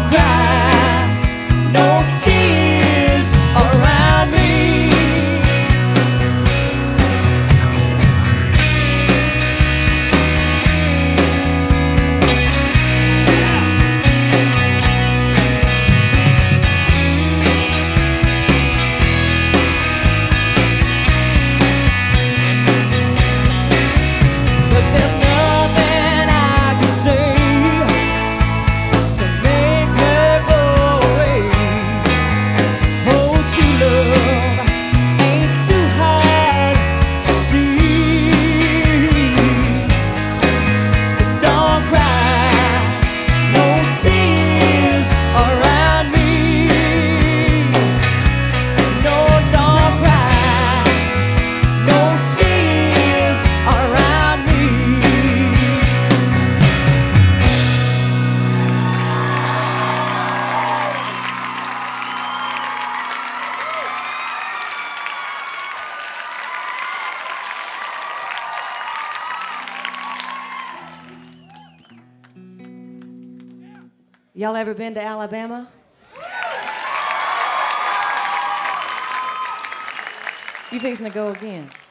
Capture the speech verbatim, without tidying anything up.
cry, no tears around me. But there's nothing I can say to make her go away. Oh, true love ain't too hard to see. So don't cry, no tears around me. No, don't cry, no tears around me. Y'all ever been to Alabama? You fixing to go again?